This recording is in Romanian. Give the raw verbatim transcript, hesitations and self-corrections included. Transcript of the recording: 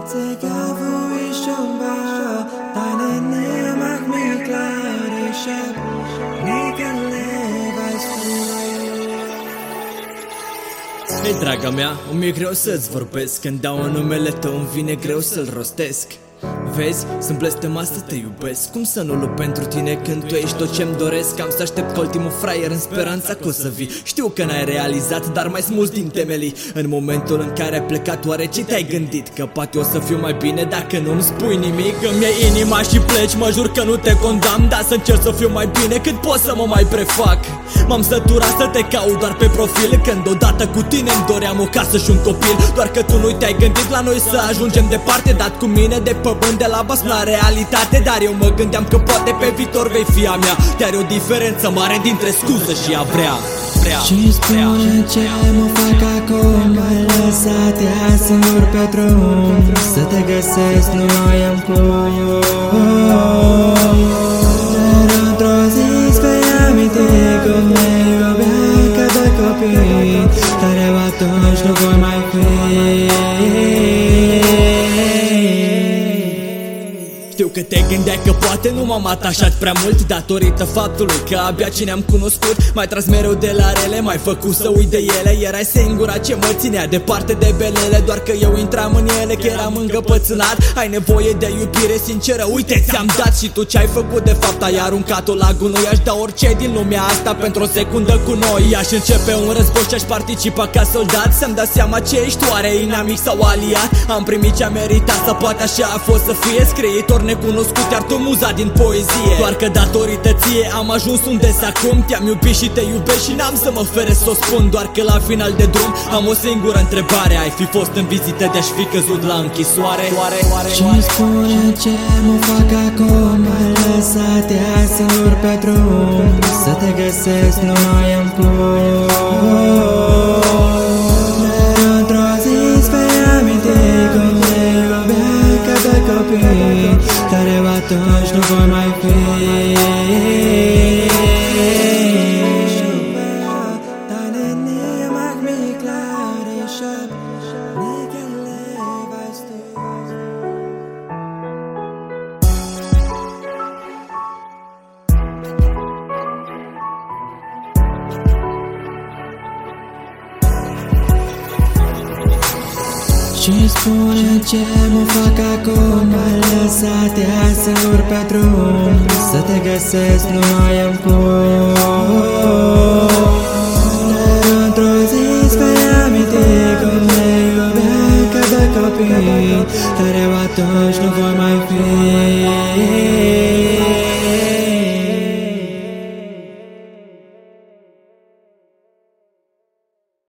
Egal wo ich schon war, deine Nähe macht mir klar, ich hab nie gelebt, weißt du. Hei, draga mea, îmi e greu să-ți vorbesc. Când dau în numele tău îmi vine greu să-l rostesc. Vezi, sunt blestemat să te iubesc. Cum să nu lupt pentru tine când tu ești tot ce-mi doresc? Am să aștept ca ultimul fraier în speranța că o să vii. Știu că n-ai realizat, dar mai smulți din temelii. În momentul în care ai plecat, oare ce te-ai gândit? Că poate o să fiu mai bine dacă nu-mi spui nimic. Îmi iei inima și pleci, mă jur că nu te condamn, dar să încerc să fiu mai bine cât pot să mă mai prefac. M-am săturat să te caut doar pe profil, când odată cu tine îmi doream o casă și un copil. Doar că tu nu te-ai gândit la noi să ajungem departe, dat cu mine de pământ de la bas la realitate. Dar eu mă gândeam că poate pe viitor vei fi a mea. Dar e o diferență mare dintre scuză și a vrea. Și spune ce mă fac acum, m-ai lăsat ea singur pe drum. Să te găsesc nu mai am cum. Dar într-o zi spui aminte cum ne iubea ca doi copii, dar eu atunci nu voi mai fi. Știu că te gândeai că poate nu m-am atașat prea mult, datorită faptului că abia ce ne-am cunoscut. M-ai tras mereu de la rele, m-ai făcut să uit de ele. Erai singura ce mă ținea departe de belele, doar că eu intram în ele, că eram încăpățânat. Ai nevoie de iubire sinceră, uite ți-am dat. Și tu ce-ai făcut de fapt? Ai aruncat-o la gunoi. Aș da orice din lumea asta pentru o secundă cu noi. Aș începe un război și aș participa ca soldat. Să-mi dau seama ce ești, oare inamic sau aliat. Am primit ce-am meritat, sau poate așa a fost să fie scriitor necunoscut, iar tu muza din poezie. Doar că datorită ție am ajuns unde s acum. Te-am iubit și te iubesc și n-am să mă feresc să o spun. Doar că la final de drum am o singură întrebare: ai fi fost în vizită de-aș fi căzut la închisoare? Oare, oare, și-mi spune ce mă fac acum, m-ai lăsat ea singur pe drum. Să te găsesc nu mai am cum. Dar într-o zi spui aminte cum ne iubea ca doi copii, dar eu atunci nu voi mai fi. Deine Nähe macht mich klar, ich hab nie gelebt, weißt du. Și spune ce mă fac acum, m-ai lăsat ea singur pe drum. Să te găsesc nu mai am cum. Dar într-o zi spui aminte cum ne iubea ca doi copii, dar eu atunci nu voi mai fi.